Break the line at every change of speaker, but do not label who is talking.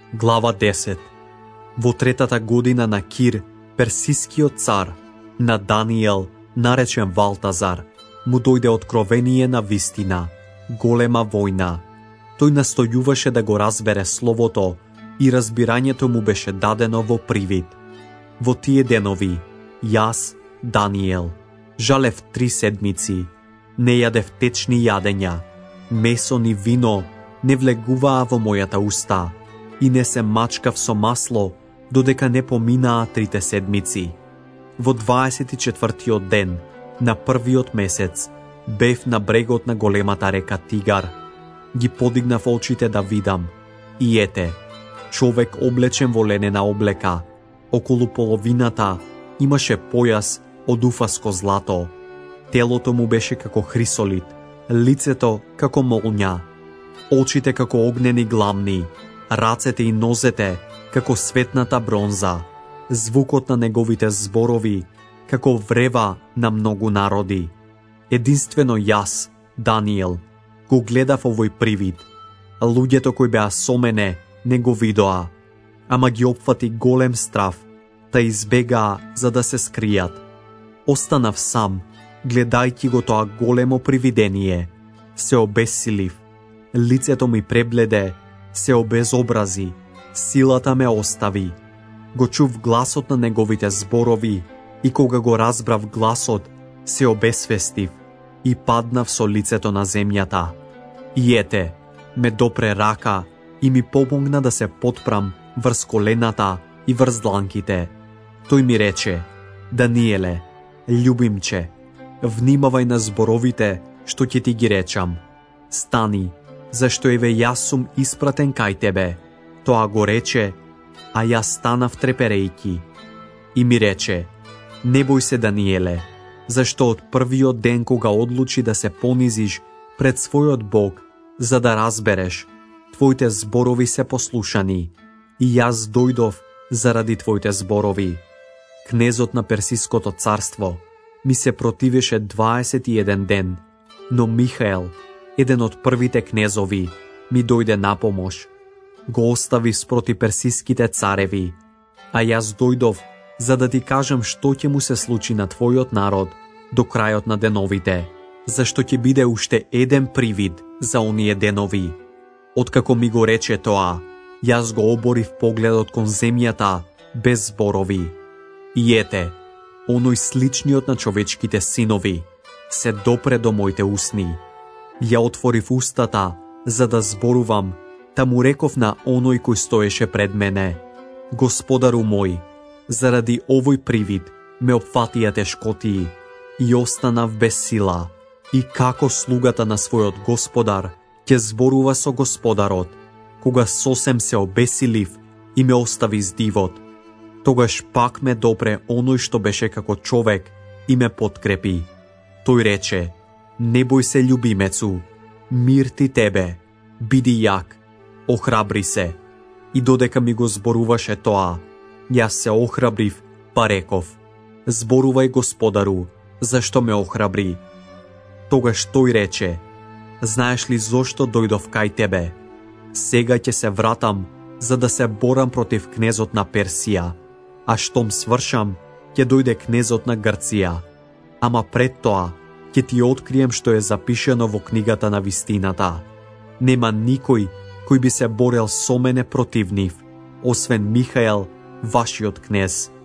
Глава 10. Во третата година на Кир, персискиот цар, на Даниел, наречен Валтазар, му дојде откровение на вистина, голема војна. Тој настојуваше да го разбере словото и разбирањето му беше дадено во привид. Во тие денови, јас, Даниел, жалев 3 седмици, не јадев течни јадења, месо ни вино не влегуваа во мојата уста и не се мачкав со масло додека не поминаа 3 седмици. Во 24-тиот ден, на првиот месец, бев на брегот на големата река Тигар. Ги подигнав очите да видам, и ете, човек облечен во ленена облека, околу половината имаше појас од уфаско злато. Телото му беше како хрисолит, лицето како молња, очите како огнени гламни, рацете и нозете како светната бронза, звукот на неговите зборови како врева на многу народи. Единствено јас, Даниел, го гледав овој привид. Луѓето кои беа со мене не го видоа, ама ги опфати голем страв, та избегаа за да се скријат. Останав сам, гледајќи го тоа големо привидение. Се обесилив, лицето ми пребледе, се обезобрази, силата ме остави. Го чув гласот на неговите зборови и кога го разбрав гласот, се обесвестив и паднав со лицето на земјата. И ете, ме допре рака и ми помогна да се потпрам врз колената и врз дланките. Тој ми рече: Даниеле, љубимче, внимавај на зборовите што ќе ти ги речам. Стани, зашто еве јас сум испратен кај тебе. Тоа го рече, а јас станав треперејки. И ми рече: не бој се, Даниеле, зашто од првиот ден кога одлучи да се понизиш пред својот Бог, за да разбереш, твоите зборови се послушани, и јас дојдов заради твоите зборови. Кнезот на Персиското царство ми се противеше 21 ден, но Михаел, еден од првите кнезови, ми дојде на помош. Го остави спроти персиските цареви, а јас дојдов за да ти кажам што ќе му се случи на твојот народ до крајот на деновите, зашто ќе биде уште еден привид за оние денови. Откако ми го рече тоа, јас го оборив погледот кон земјата без зборови. И ете, оној сличниот на човечките синови се допре до моите усни. Ја отворив устата за да зборувам, та му реков на оној кој стоеше пред мене: Господару мој, заради овој привид ме опфатија тешкотии и останав без сила. И како слугата на својот господар ќе зборува со господарот, кога сосем се обесилив и ме остави с дивот. Тогаш пак ме допре оној што беше како човек и ме подкрепи. Тој рече: не бој се, љубимецу, мир ти тебе, биди јак, охрабри се. И додека ми го зборуваше тоа, јас се охрабрив, па реков: зборувај, господару, зашто ме охрабри. Тогаш тој рече: знаеш ли зошто дојдов кај тебе? Сега ќе се вратам за да се борам против кнезот на Персија, а штом свршам, ќе дојде кнезот на Грција. Ама пред тоа ќе ти открием што е запишено во книгата на вистината. Нема никој кој би се борел со мене против нив, освен Михаел, вашиот кнез.